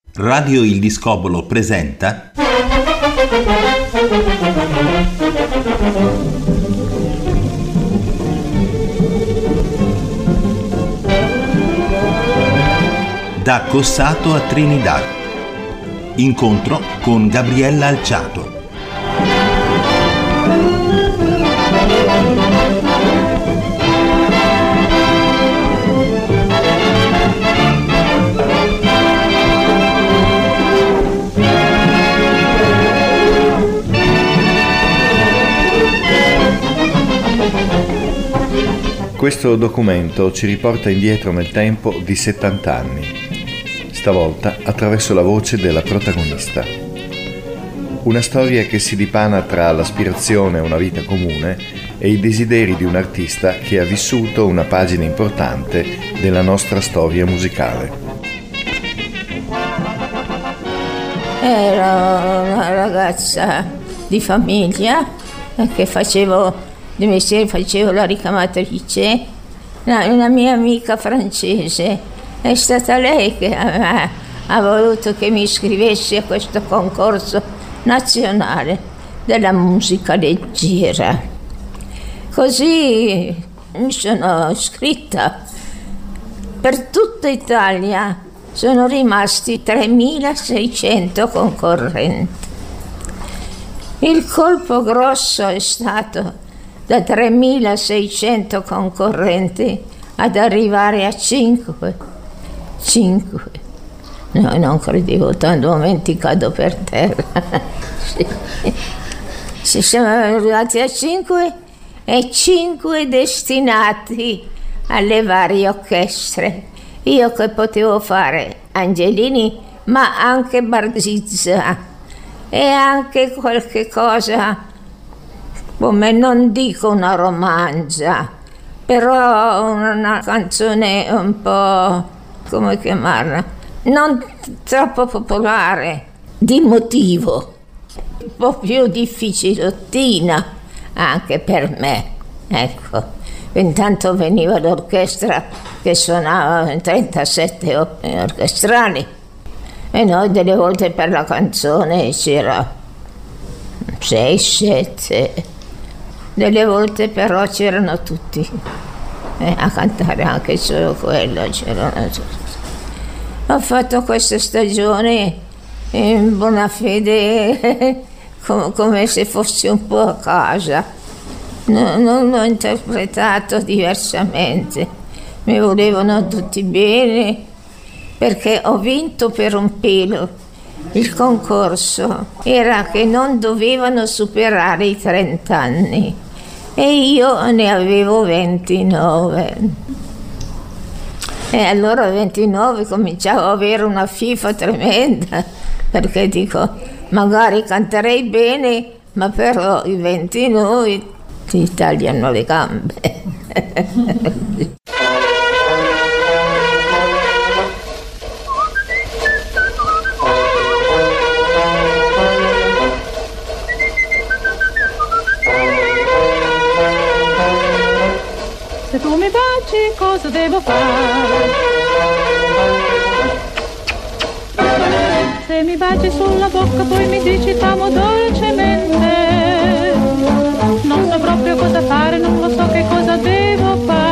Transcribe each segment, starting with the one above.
Radio Il Discobolo presenta Da Cossato a Trinidad. Incontro con Gabriella Alciato. Questo documento ci riporta indietro nel tempo di 70 anni, stavolta attraverso la voce della protagonista. Una storia che si dipana tra l'aspirazione a una vita comune e i desideri di un artista che ha vissuto una pagina importante della nostra storia musicale. Ero una ragazza di famiglia che di mestiere facevo la ricamatrice. Una mia amica francese, è stata lei che ha voluto che mi iscrivessi a questo concorso nazionale della musica leggera. Così mi sono iscritta. Per tutta Italia sono rimasti 3.600 concorrenti. Il colpo grosso è stato da 3.600 concorrenti ad arrivare a 5. No, non credevo, tanti momenti cado per terra. Sì. Siamo arrivati a 5 e 5 destinati alle varie orchestre. Io che potevo fare Angelini, ma anche Barzizza e anche qualche cosa, come non dico una romanza, però una canzone un po', come chiamarla, non troppo popolare, di motivo, un po' più difficilottina anche per me, ecco. Intanto veniva l'orchestra che suonava in 37 orchestrali e noi delle volte per la canzone c'era 6, 7. Delle volte però c'erano tutti a cantare anche solo quello, c'erano tutti. Ho fatto questa stagione in buona fede, come se fossi un po' a casa. Non l'ho interpretato diversamente, mi volevano tutti bene perché ho vinto per un pelo. Il concorso era che non dovevano superare i 30 anni. E io ne avevo 29. E allora a 29 cominciavo ad avere una fifa tremenda, perché dico, magari canterei bene, ma però i 29 ti tagliano le gambe. Se tu mi baci, cosa devo fare? Se mi baci sulla bocca, poi mi dici t'amo dolcemente. Non so proprio cosa fare, non lo so che cosa devo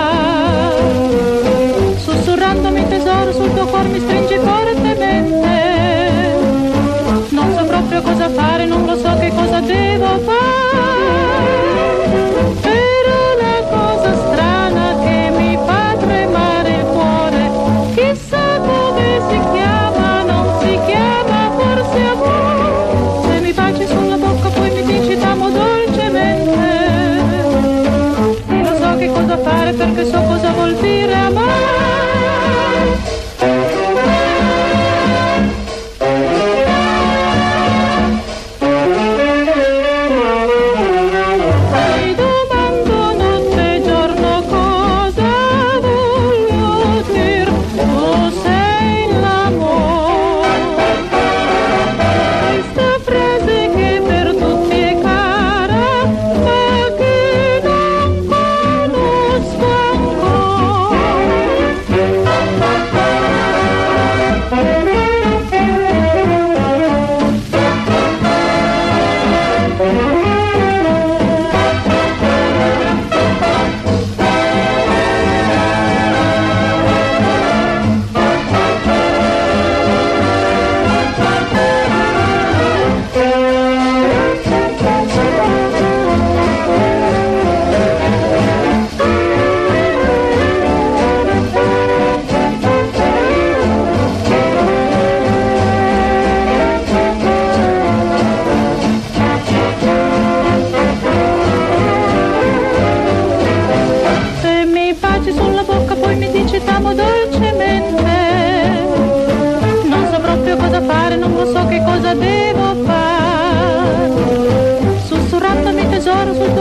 fare. Sussurrandomi tesoro, sul tuo cuore mi stringi fortemente. Non so proprio cosa fare, non lo so che cosa devo fare. Perché so cosa vuol dire amare.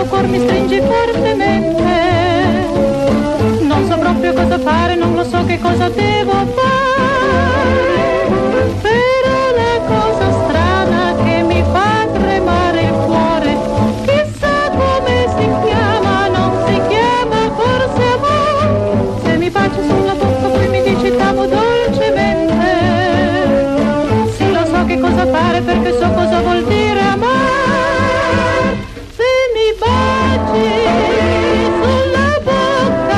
tuo cuore mi stringi fortemente. Non so proprio cosa fare, non lo so che cosa devo fare, però la cosa strana che mi fa tremare il cuore, chissà come si chiama, non si chiama forse amore. Se mi baci sulla bocca poi mi dici t'amo dolcemente, sì lo so che cosa fare perché so cosa vuol dire amare. Se mi baci sulla bocca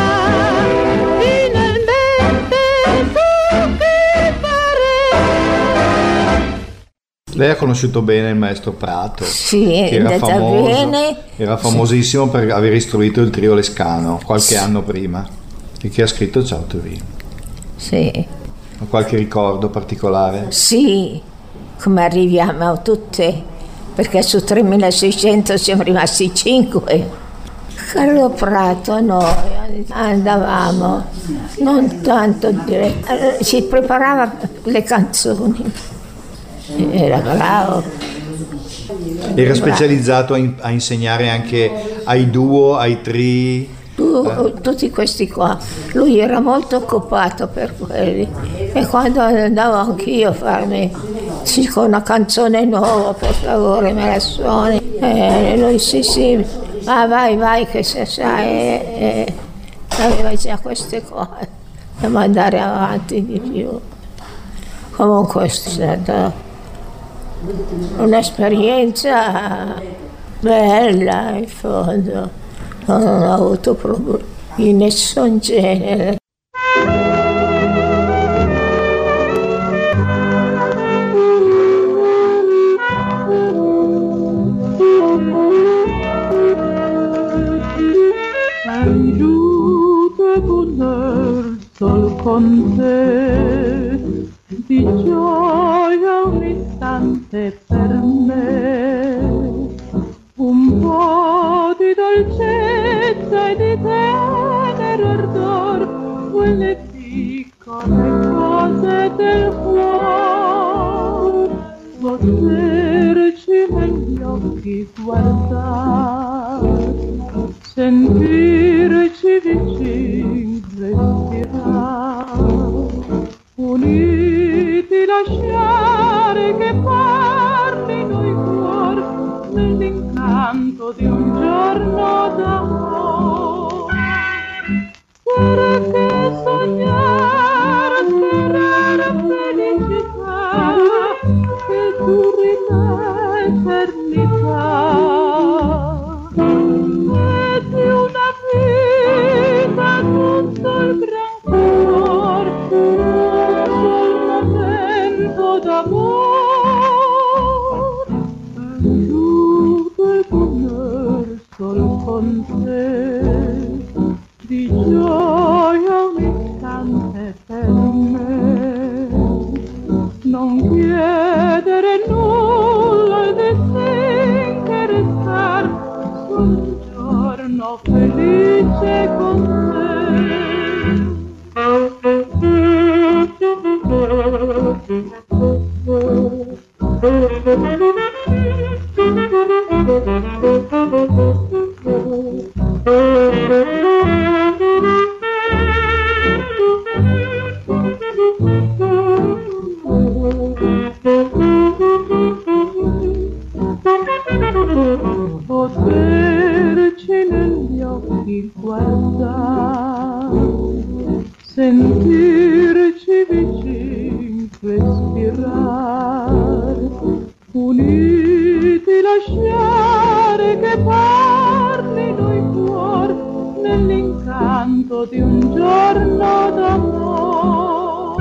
finalmente so che fare. Lei ha conosciuto bene il maestro Prato, Sì, che è era andata famoso, bene. era famosissimo per aver istruito il trio Lescano qualche anno prima e che ha scritto Ciao Torino. Sì, Ha qualche ricordo particolare? sì, come arriviamo a tutte, perché su 3600 siamo rimasti 5. Carlo Prato noi andavamo, non tanto dire, ci preparava le canzoni, era bravo. Era specializzato a insegnare anche ai duo, ai tri. Tutti questi qua, lui era molto occupato per quelli e quando andavo anch'io a farmi con una canzone nuova, per favore me la suoni, lui sì, vai che se sai, aveva già queste cose, dobbiamo andare avanti di più. Comunque è stata un'esperienza bella in fondo. Non ho avuto problemi di nessun genere. Aiuto con sol con te, di gioia un istante per me, un po' di dolcezza e di tenero ardor, quelle piccole cose del cuore, poterci negli occhi guardare, sentirci vicini, respirare, uniti lasciare che parlino i cuori nell'incanto di un giorno d'amore. Perché sognare, sperare felicità che duri l'eternità, e di una vita tutto il gran cuore, un sol momento d'amore. Aiuto e bonheur sol con te, di gioia un istante per me, non chiedere nulla e disinteressar, solo un giorno felice con poterci negli occhi guardare, sentirci vicini, respirare, uniti lasciare che parlino i cuori nell'incanto di un giorno d'amore.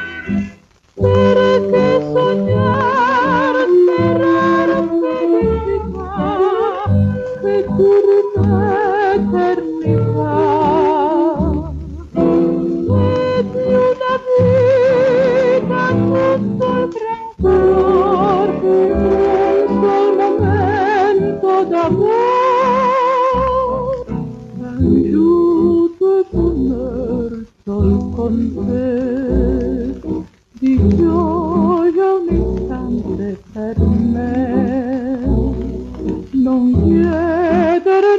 Perché sognare, sperare felicità che duri l'eternità, e di una vita tutto il gran cuore, un sol momento d'amore. Aiuto e bonheur sol con te, di gioia un istante per me, non chiedere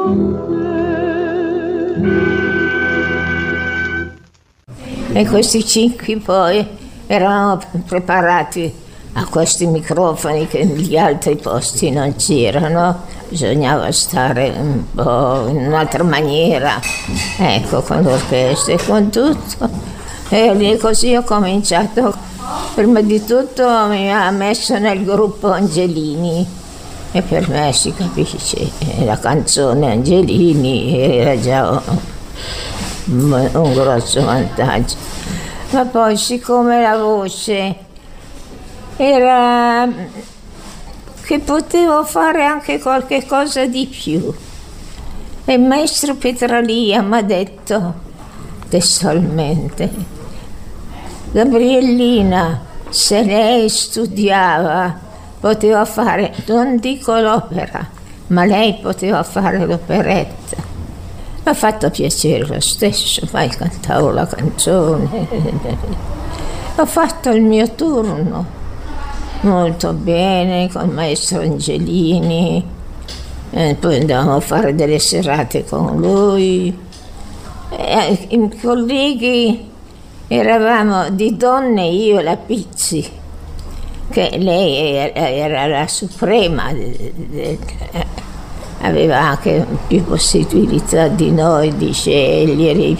E questi 5 poi eravamo preparati a questi microfoni che negli altri posti non c'erano, bisognava stare un po' in un'altra maniera, ecco, con l'orchestra e con tutto. E lì così ho cominciato. Prima di tutto mi ha messo nel gruppo Angelini e per me si capisce, la canzone Angelini era già un grosso vantaggio. Ma poi siccome la voce era che potevo fare anche qualche cosa di più, e il maestro Petralia mi ha detto testualmente: Gabriellina, se lei studiava poteva fare, non dico l'opera, ma lei poteva fare l'operetta. Mi ha fatto piacere lo stesso, poi cantavo la canzone. Ho fatto il mio turno molto bene con il maestro Angelini, e poi andavamo a fare delle serate con lui. I colleghi eravamo di donne, io e la Pizzi, che lei era la suprema, aveva anche più possibilità di noi di scegliere.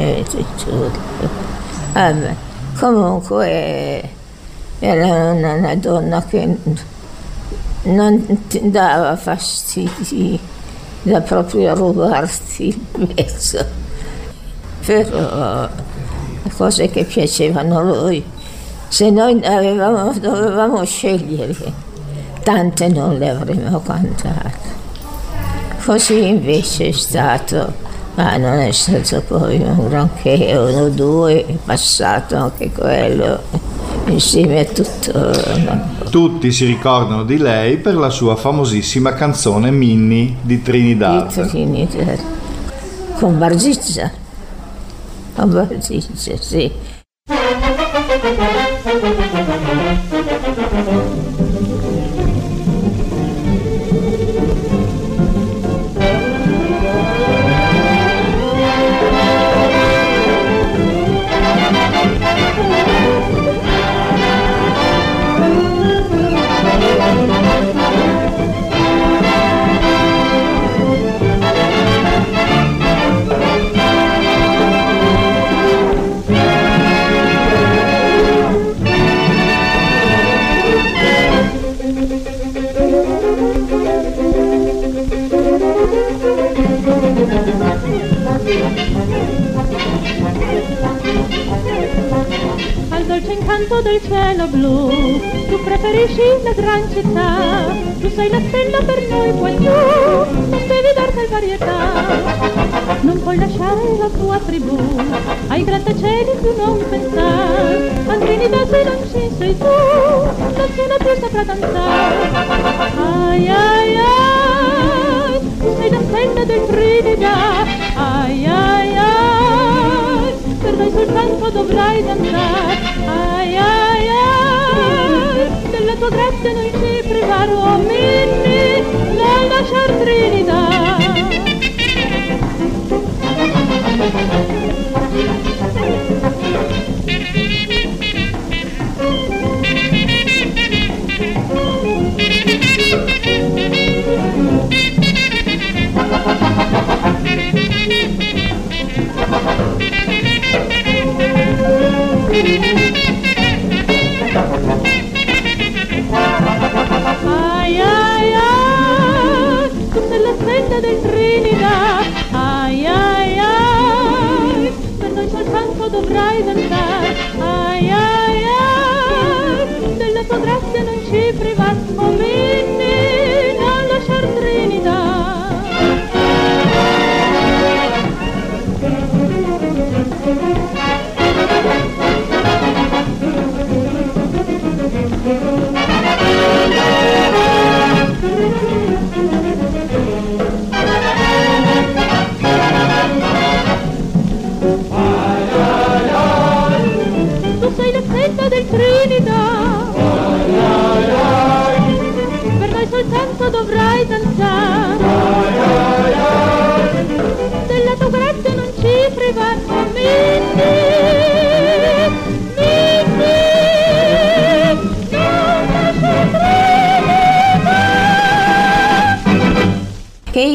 Vabbè, comunque era una donna che non ti dava fastidi da proprio rubarti il pezzo, però le cose che piacevano a lui, se noi dovevamo scegliere, tante non le avremmo cantate. Così invece è stato, ma non è stato poi un granché, 1 o 2, è passato anche quello, insieme a tutto. Tutti si ricordano di lei per la sua famosissima canzone Minnie di Trinidad. Di Trinidad. Con Barzizza. Con Barzizza, sì. Al dolce incanto del cielo blu, tu preferisci la gran città, tu sei la stella per noi qua giù, non devi darti varietà, non puoi lasciare la tua tribù, ai grattacieli tu non pensare, a Trinidad se non ci sei tu, nessuno più saprà danzare. Ai ai ai, tu sei danzetta del Trinidad, ai ai ai, per noi soltanto dovrai danzare, ai ai ai, della tua grazia noi ci privarò, Minnie, non lasciar Trinidad. Ai ai ai, tu sei la stella del Trinidad, ai ai ai, per noi soltanto dovrai danzare, ai ai ai, della tua grazia non ci privar, oh Minnie, non lasciar Trinidad. Tu sei la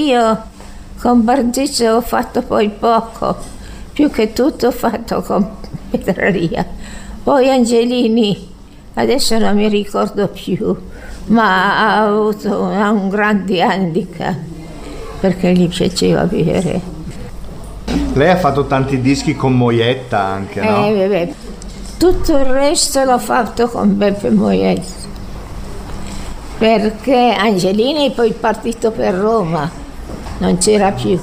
io con Bardizio ho fatto poi poco, più che tutto ho fatto con Petralia. Poi Angelini, adesso non mi ricordo più, ma ha avuto un grande handicap perché gli piaceva bere. Lei ha fatto tanti dischi con Moietta anche, no? Beh, tutto il resto l'ho fatto con Beppe Moietta, perché Angelini è poi partito per Roma, non c'era più.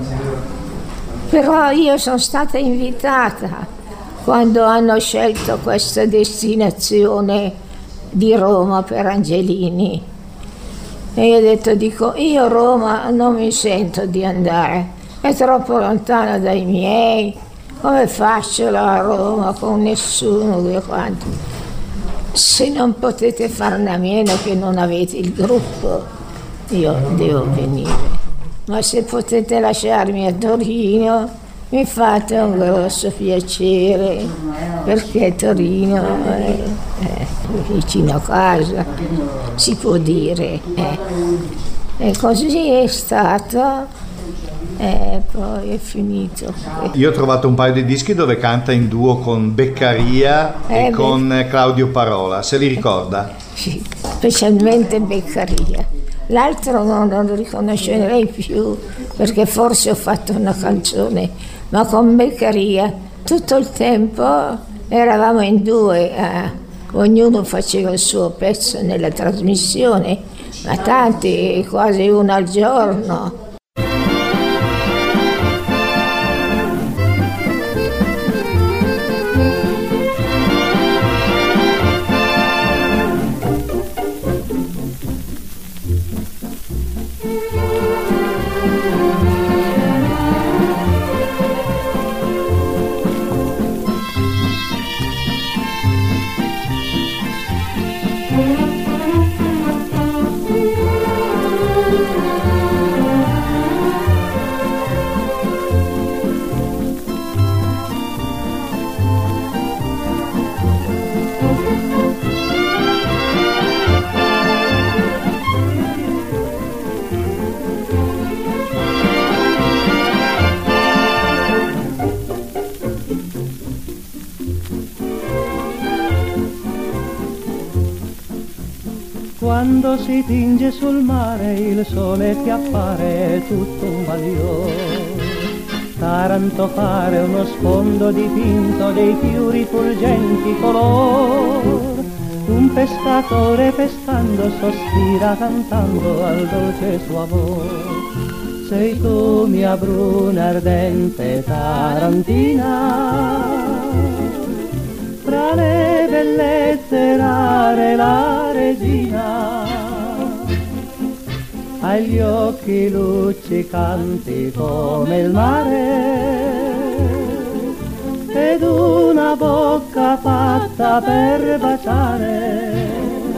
Però io sono stata invitata quando hanno scelto questa destinazione di Roma per Angelini. E io ho detto, io Roma non mi sento di andare, è troppo lontana dai miei, come faccio là a Roma con nessuno? Se non potete farne a meno che non avete il gruppo, io devo venire. Ma se potete lasciarmi a Torino, mi fate un grosso piacere, perché Torino è vicino a casa, si può dire. E così è stato, e poi è finito. Io ho trovato un paio di dischi dove canta in duo con Beccaria e con Claudio Parola, se li ricorda? Sì, specialmente Beccaria. L'altro non lo riconoscerei più, perché forse ho fatto una canzone, ma con Beccaria tutto il tempo eravamo in due, ognuno faceva il suo pezzo nella trasmissione, ma tanti, quasi uno al giorno. Quando si tinge sul mare il sole ti appare tutto un bagliore. Taranto pare uno sfondo dipinto dei più rifulgenti color. Un pescatore pescando sospira cantando al dolce suo amor. Sei tu mia bruna ardente tarantina, fra le bellezze rare la regina, hai gli occhi luccicanti come il mare ed una bocca fatta per baciare.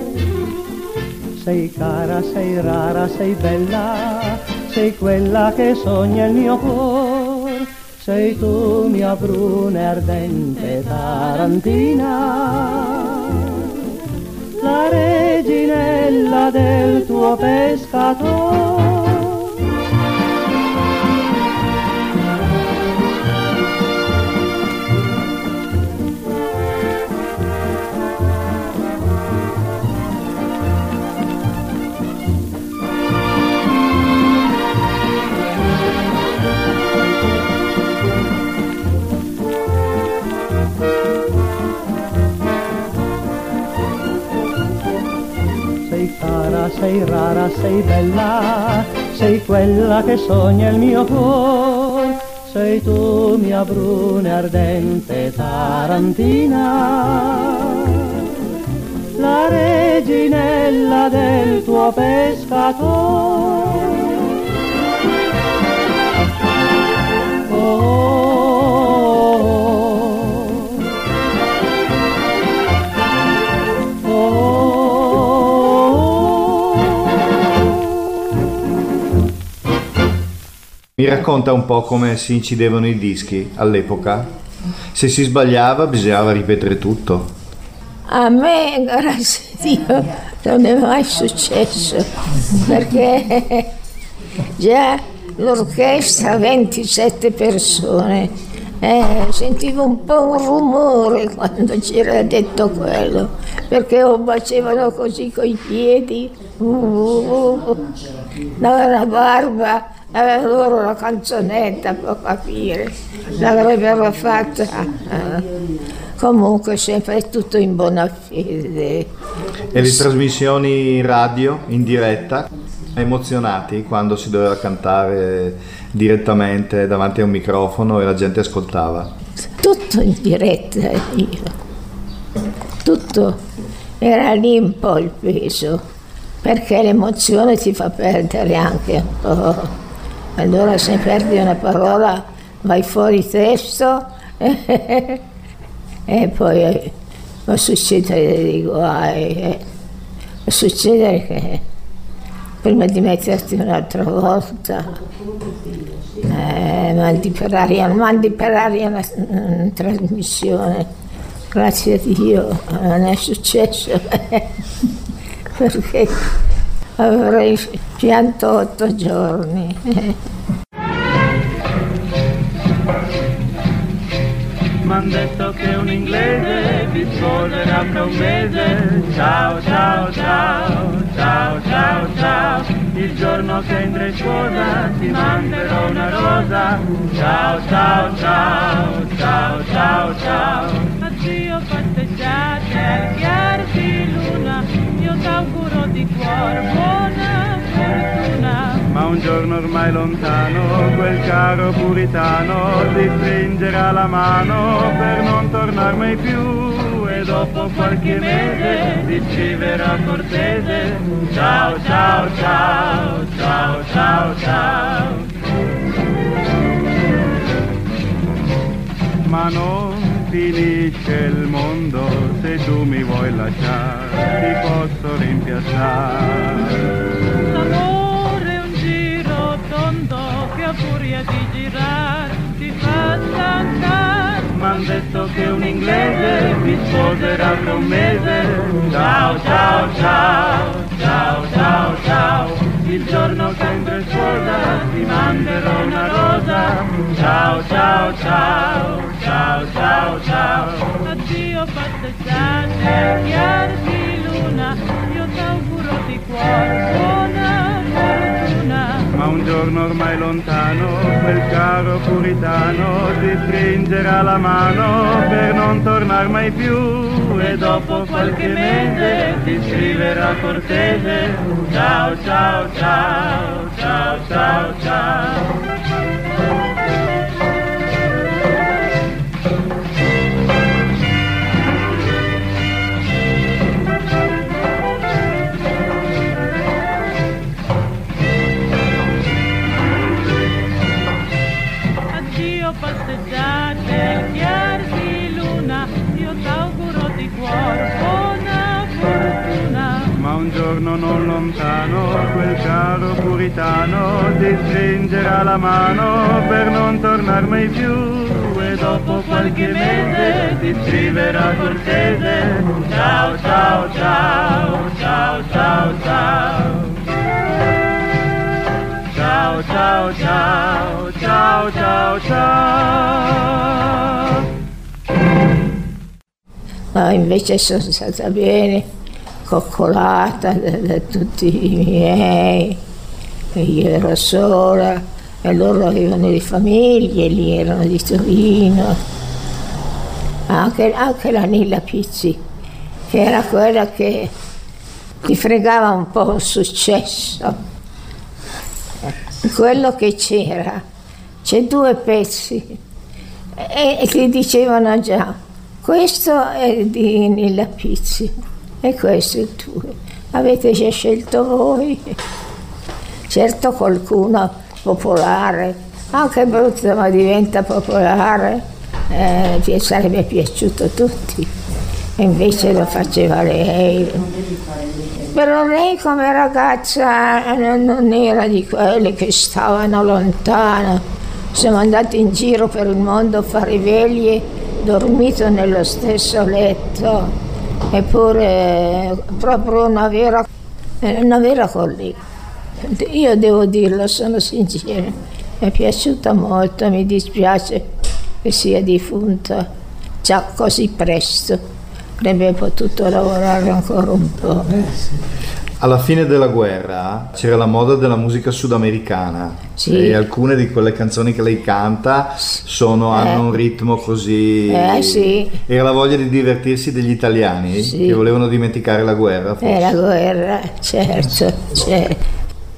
Sei cara, sei rara, sei bella, sei quella che sogna il mio cuore. Sei tu mia bruna e ardente tarantina, la reginella del tuo pescatore. Sei rara, sei bella, sei quella che sogna il mio cuore. Sei tu mia bruna e ardente tarantina, la reginella del tuo pescatore. Mi racconta un po' come si incidevano i dischi all'epoca? Se si sbagliava bisognava ripetere tutto. A me, grazie a Dio, non è mai successo, perché Già l'orchestra 27 persone. Sentivo un po' un rumore quando c'era detto quello, perché facevano così coi piedi, la barba, loro la canzonetta, può capire, l'avrebbero fatta. Comunque sempre tutto in buona fede. E le trasmissioni in radio, in diretta, emozionati quando si doveva cantare direttamente davanti a un microfono e la gente ascoltava? Tutto in diretta, tutto era lì un po' il peso, perché l'emozione ti fa perdere anche un po'. Allora se perdi una parola vai fuori testo e poi può succedere dei guai, può succedere che prima di metterti un'altra volta mandi per aria una trasmissione. Grazie a Dio non è successo perché avrei pianto 8 giorni. M'han detto che un inglese vi sposerà fra un mese. Ciao ciao ciao, ciao ciao ciao. Il giorno che andrai sposa ti manderò una rosa. Ciao ciao ciao, ciao ciao ciao. Addio passeggiate al chiaro di luna, io t'auguro di cuore buona fortuna. Ma un giorno ormai lontano quel caro puritano ti stringerà la mano per non tornar mai più, e dopo qualche mese ti scriverà cortese. Ciao ciao ciao, ciao ciao ciao. Ma non finisce il mondo se tu mi vuoi lasciare, ti posso rimpiazzare. L'amore è un giro tondo che a furia di girare ti fa stancare. M'han detto che un inglese mi sposerà fra un mese. Ciao ciao ciao, ciao ciao ciao. Il giorno che andrai sposa ti manderò una rosa. Ciao ciao ciao, ciao ciao ciao. Addio passeggiate, chiaro di luna, io t'auguro di cuore buona fortuna. Ma un giorno ormai lontano quel caro puritano ti stringerà la mano per non tornar mai più, e dopo qualche mese ti scriverà cortese. Ciao ciao ciao, ciao ciao ciao. Passeggiate, chiar di luna, io t'auguro di cuore buona fortuna. Ma un giorno non lontano quel caro puritano ti stringerà la mano per non tornar mai più, e dopo qualche mese ti scriverà cortese. Ciao ciao ciao, ciao ciao ciao. Ciao ciao ciao, ciao ciao ciao. No, invece sono stata bene coccolata da tutti i miei, e io ero sola e loro avevano le famiglie, lì erano di Torino. Anche la Nilla Pizzi, che era quella che ti fregava un po' il successo. Quello che c'è 2 pezzi e ti dicevano già, questo è di Nilla Pizzi e questo è il tuo, avete già scelto voi. Certo qualcuno popolare, anche brutto ma diventa popolare, sarebbe piaciuto a tutti, e invece lo faceva lei. Però lei come ragazza non era di quelle che stavano lontano. Siamo andati in giro per il mondo a fare i vegli, dormito nello stesso letto, eppure proprio una vera collega. Io devo dirlo, sono sincera, mi è piaciuta molto, mi dispiace che sia defunta già così presto, avrebbe potuto lavorare ancora un po'. Alla fine della guerra c'era la moda della musica sudamericana, Sì. e alcune di quelle canzoni che lei canta hanno un ritmo così... Sì. Era la voglia di divertirsi degli italiani, Sì. che volevano dimenticare la guerra, forse. La guerra, certo, certo.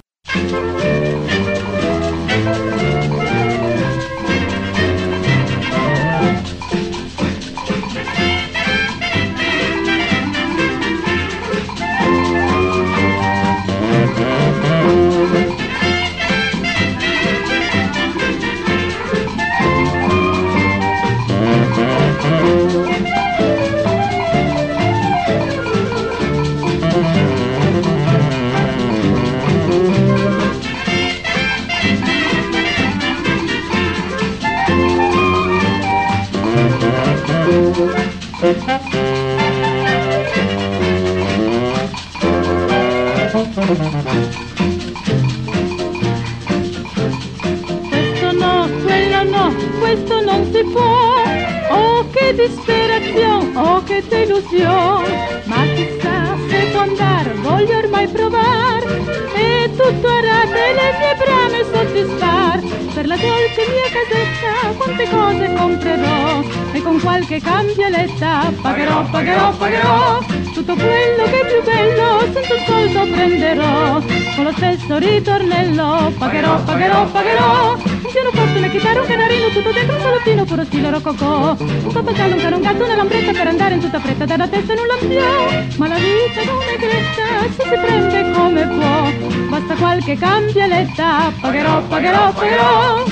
Questo no, quello no, questo non si può. Oh che disperazione, oh che delusione. Ma chissà se può andare, voglio ormai provare. E tutto a rate le mie brame soddisfar. Per la dolce mia casetta quante cose comprerò. E con qualche cambialetta pagherò, pagherò, pagherò. Tutto quello che è più bello senza un soldo prenderò. Con lo stesso ritornello pagherò, pagherò, pagherò. Un pianoforte, una chitarra, un canarino, tutto dentro un salottino puro stile rococò. Un pappagallo, un cane, un gatto, una lambretta per andare in tutta fretta dalla testa in un lampione. Ma la vita non è gretta se si prende come può. Basta qualche cambialetta, pagherò, pagherò, pagherò.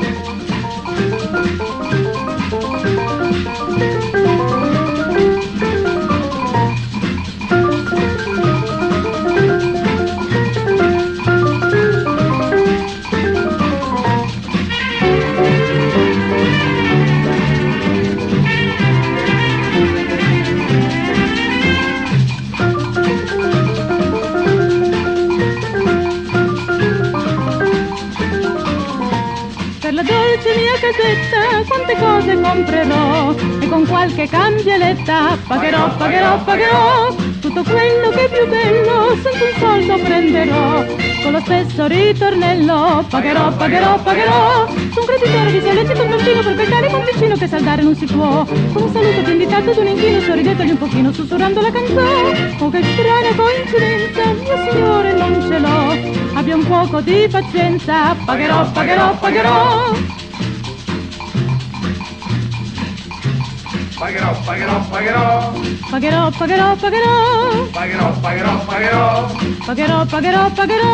Per la dolce mia casetta quante cose comprerò. E con qualche cambialetta pagherò, pagherò, pagherò. Tutto quello che è più bello senza un soldo prenderò. Con lo stesso ritornello pagherò, pagherò, pagherò. Su un creditore vi sollecito un bambino per beccare con vicino che saldare non si può. Con un saluto più inditato d'un inchino sorridetogli un pochino sussurrando la canzone. Oh che strana coincidenza, mio signore non ce l'ho. Abbia un poco di pazienza, pagherò, pagherò, pagherò. Pagherò, pagherò, pagherò. Pagherò, pagherò, pagherò. Pagherò, pagherò, pagherò. Pagherò, pagherò, pagherò.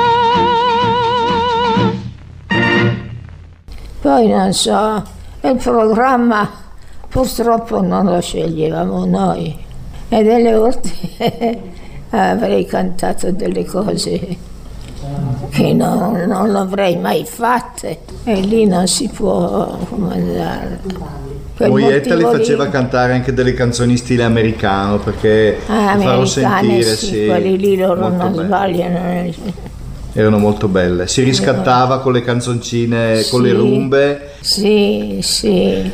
Poi non so, il programma purtroppo non lo sceglievamo noi. E delle volte avrei cantato delle cose che non avrei mai fatte. E lì non si può comandare. Moietta le faceva cantare anche delle canzoni stile americano, perché farlo sentire, sì, quelli lì loro non belle. sbagliano. Erano molto belle, si riscattava con le canzoncine, con le rumbe. Sì, sì.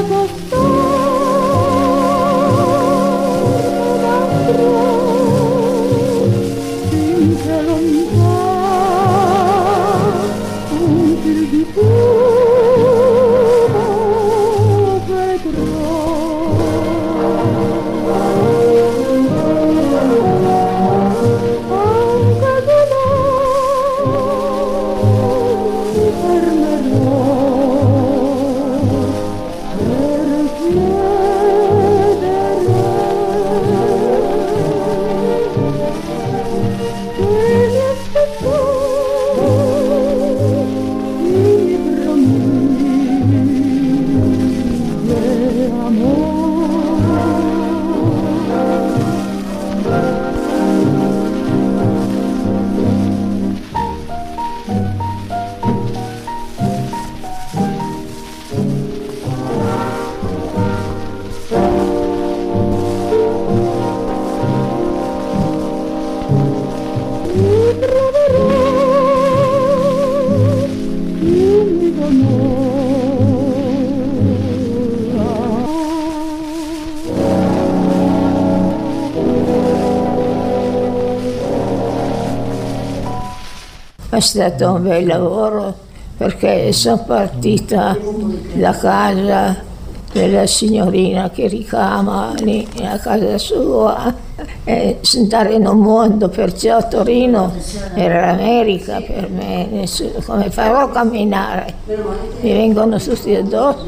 È stato un bel lavoro perché sono partita da casa della signorina che ricama lì a casa sua e andare in un mondo, perciò Torino era l'America per me. Come farò a camminare? Mi vengono tutti addosso.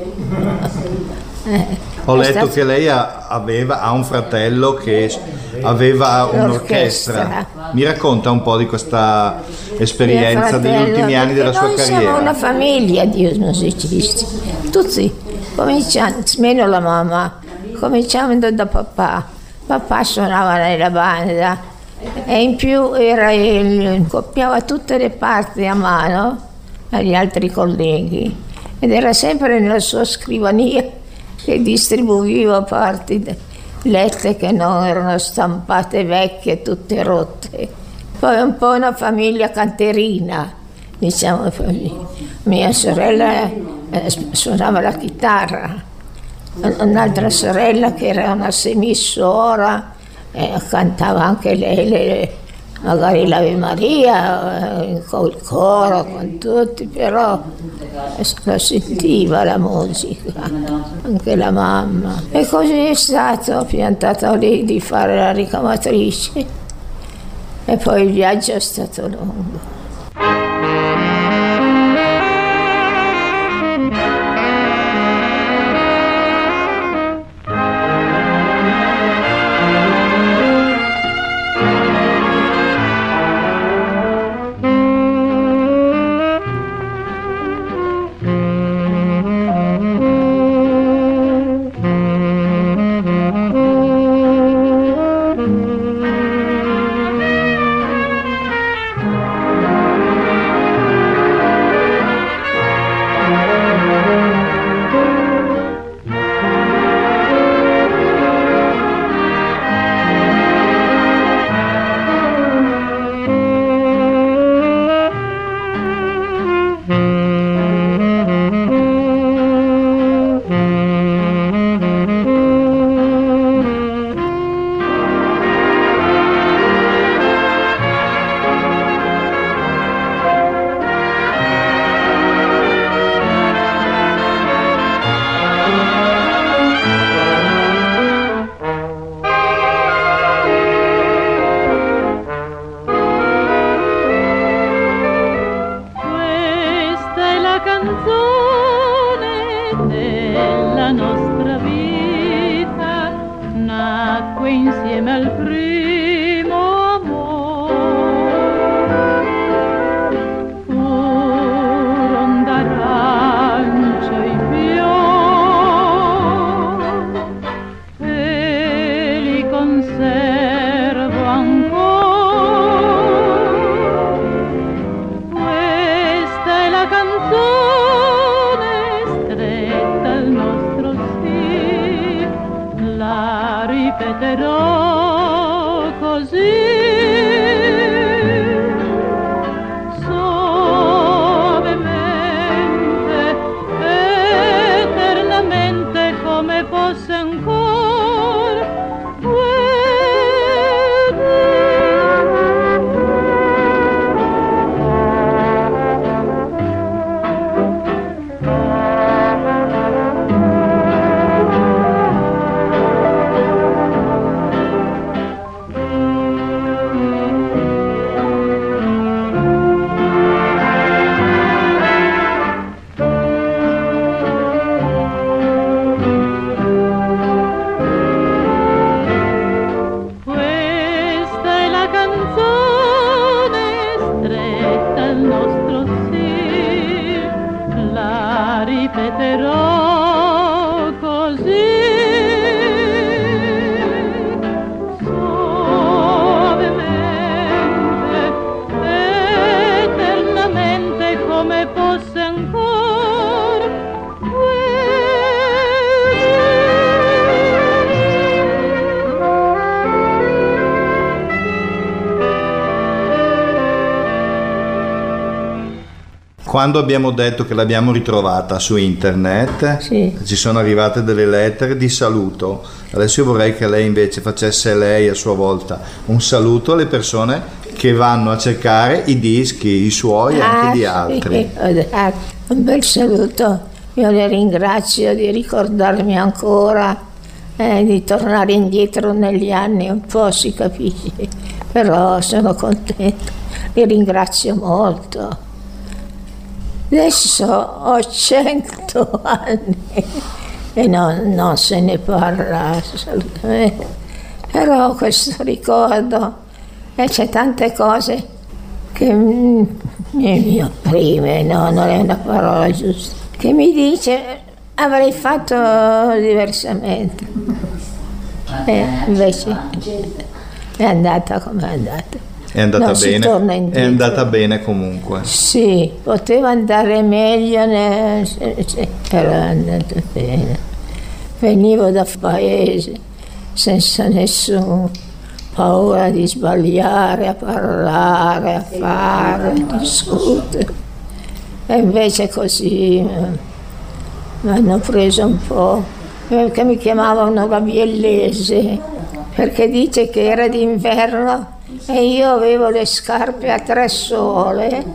Ho letto che lei ha un fratello che aveva un'orchestra. Mi racconta un po' di questa esperienza degli ultimi anni della sua carriera? Siamo una famiglia di musicisti, tutti, cominciando, meno la mamma, cominciando da papà. Papà suonava nella banda e in più copiava tutte le parti a mano agli altri colleghi ed era sempre nella sua scrivania che distribuiva parti lette che non erano stampate, vecchie, tutte rotte. Poi un po' una famiglia canterina, diciamo. Mia sorella suonava la chitarra, un'altra sorella che era una semisuora cantava anche lei, magari l'Ave Maria col coro con tutti, però la sentiva la musica, anche la mamma. E così è stato, piantato lì di fare la ricamatrice e poi il viaggio è stato lungo. Suavemente, eternamente aspetterò così, suavemente, eternamente, come fosse ancora. Quando abbiamo detto che l'abbiamo ritrovata su internet, Sì. ci sono arrivate delle lettere di saluto. Adesso io vorrei che lei invece facesse lei a sua volta un saluto alle persone che vanno a cercare i dischi, i suoi e anche di altri. Sì, un bel saluto, io le ringrazio di ricordarmi ancora, di tornare indietro negli anni, un po' si capisce, però sono contenta, li ringrazio molto. Adesso ho 100 anni e non se ne parla assolutamente, però questo ricordo, e c'è tante cose che mi opprime, no, non è una parola giusta, che mi dice avrei fatto diversamente, e invece è andata come è andata. È andata Non si torna bene, è indietro. andata bene comunque. Sì, poteva andare meglio, però è andato bene. Venivo da paese senza nessuna paura di sbagliare, a parlare, a fare, a discutere. E invece così mi hanno preso un po', perché mi chiamavano la biellese, perché dice che era d'inverno e io avevo le scarpe a 3 suole,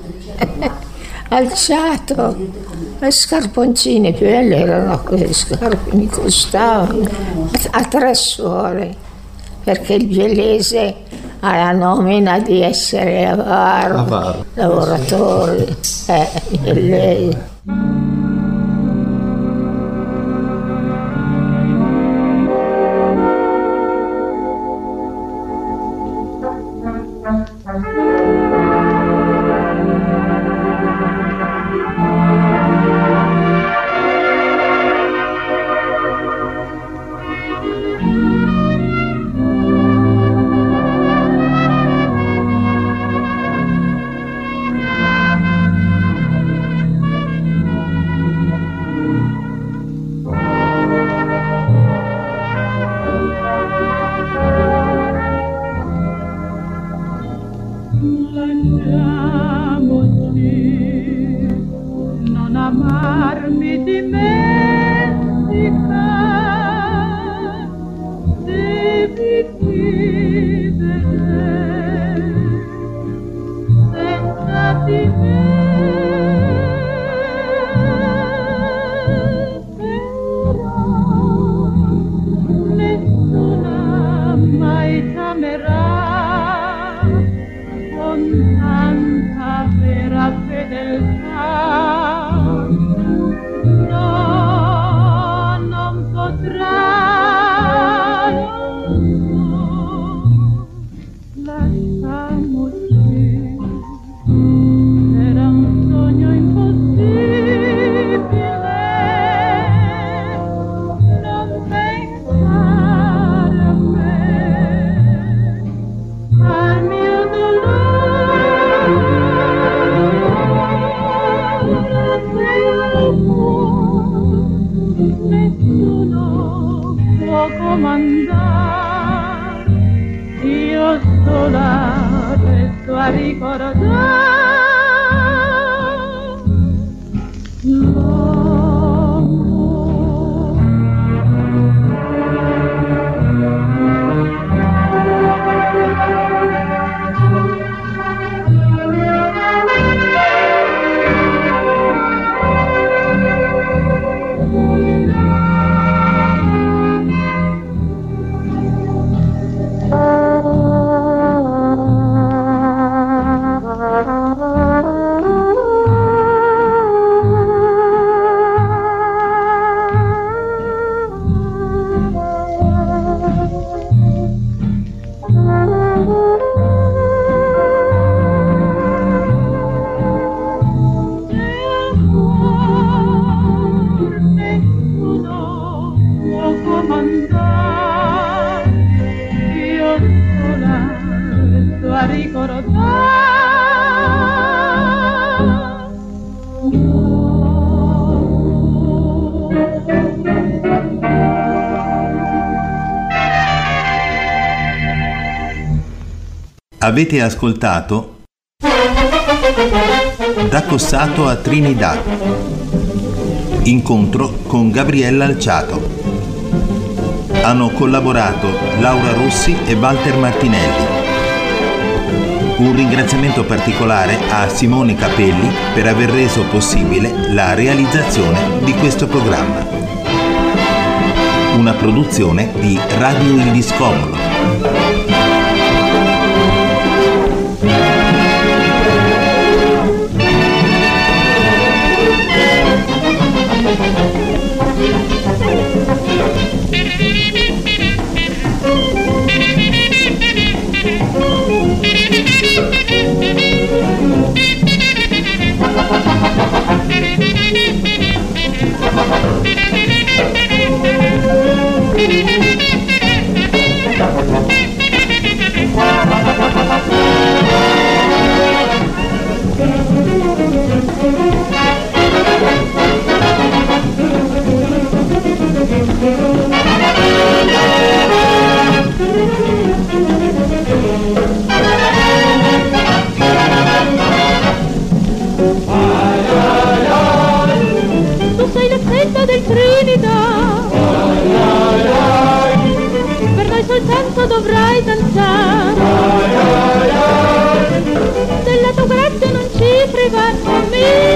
alzato, le scarponcine più belle erano quelle scarpe, mi costavano, a 3 suole, perché il biellese ha la nomina di essere avaro. Lavoratore, biellese. Non amarmi dimentica, devi vivere senza di me, però nessuna mai t'amerà con tanta vera fedeltà. No, non potrà, non so, lasciamoci. Era un sogno impossibile, non pensare a me, al mio nessuno può comandare, io sola resto a ricordare Avete ascoltato Da Cossato a Trinidad. Incontro con Gabriella Alciato. Hanno collaborato Laura Rossi e Walter Martinelli. Un ringraziamento particolare a Simone Capelli per aver reso possibile la realizzazione di questo programma. Una produzione di Radio Il Discobolo. Tu sei l'effetto del Trinidad, per noi soltanto dovrai danzare, della tua grazia non ci privare,